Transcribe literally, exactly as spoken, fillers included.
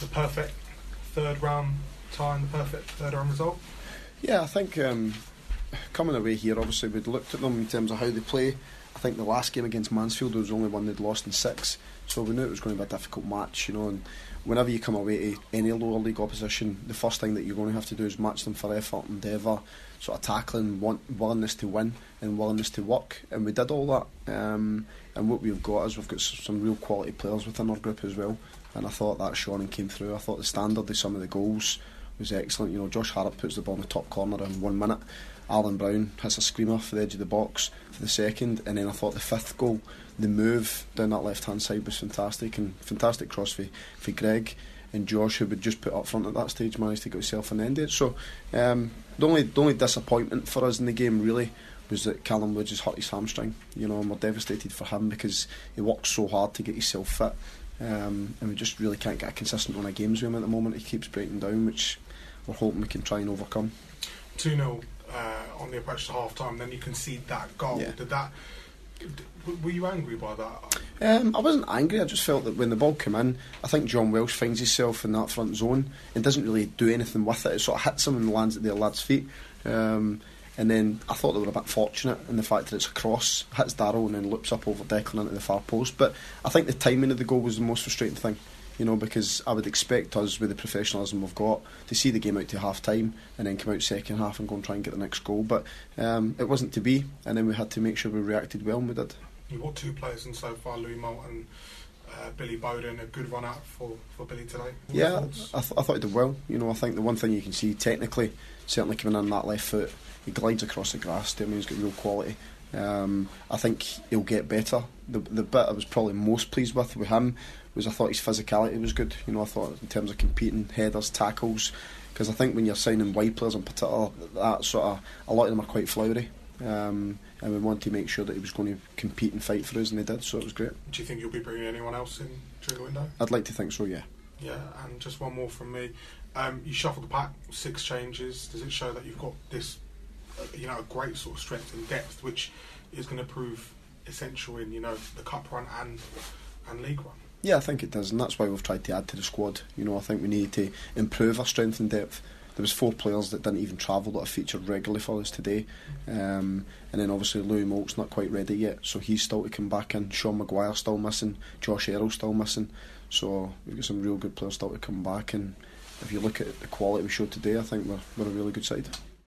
the perfect third round tie and the perfect third round result? Yeah, I think um, coming away here, obviously we'd looked at them in terms of how they play. I think the last game against Mansfield was the only one they'd lost in six, so we knew it was going to be a difficult match, you know. And whenever you come away to any lower league opposition, the first thing that you're going to have to do is match them for effort, endeavour, sort of tackling, want, willingness to win and willingness to work, and we did all that. Um, and what we've got is we've got some real quality players within our group as well, and I thought that shone and came through. I thought the standard of some of the goals was excellent. You know, Josh Harrop puts the ball in the top corner in one minute. Alan Brown hits a screamer for the edge of the box for the second, and then I thought the fifth goal, the move down that left hand side was fantastic, and fantastic cross for, for Greg, and Josh, who would just put up front at that stage, managed to get himself an end. So um, the only the only disappointment for us in the game really was that Callum Woods has hurt his hamstring, you know, and we're devastated for him because he works so hard to get himself fit, um, and we just really can't get a consistent run of games with him at the moment. He keeps breaking down, which we're hoping we can try and overcome. two nil uh, on the approach to half time, then you concede that goal. Yeah. Did that? Did, were you angry by that? Um, I wasn't angry. I just felt that when the ball came in, I think John Welsh finds himself in that front zone and doesn't really do anything with it. It sort of hits him and lands at the lad's feet. Um, and then I thought they were a bit fortunate in the fact that it's a cross, hits Darrell and then loops up over Declan into the far post. But I think the timing of the goal was the most frustrating thing, you know, because I would expect us, with the professionalism we've got, to see the game out to half time and then come out second half and go and try and get the next goal. But um, it wasn't to be, and then we had to make sure we reacted well, and we did. You've got two players in so far, Louis Moulton, uh, Billy Bowden, a good run out for, for Billy today. What Yeah, I, th- I thought he did well. You know, I think the one thing you can see technically, certainly coming in that left foot, he glides across the grass. I mean, he's got real quality. Um, I think he'll get better. The the bit I was probably most pleased with with him was I thought his physicality was good. You know, I thought in terms of competing, headers, tackles, because I think when you're signing wide players in particular, that sort of, a lot of them are quite flowery. Um, and we wanted to make sure that he was going to compete and fight for us, and he did, so it was great. Do you think you'll be bringing anyone else in during the window? I'd like to think so, yeah. Yeah, and just one more from me. Um, you shuffled the pack, six changes. Does it show that you've got this, uh, you know, a great sort of strength and depth, which is going to prove essential in, you know, the cup run and and league run? Yeah, I think it does, and that's why we've tried to add to the squad. You know, I think we need to improve our strength and depth. There was four players that didn't even travel that have featured regularly for us today, um, and then obviously Louis Moult's not quite ready yet, so he's still to come back in. Sean Maguire still missing, Josh Errol still missing, so we've got some real good players still to come back. And if you look at the quality we showed today, I think we're we're a really good side.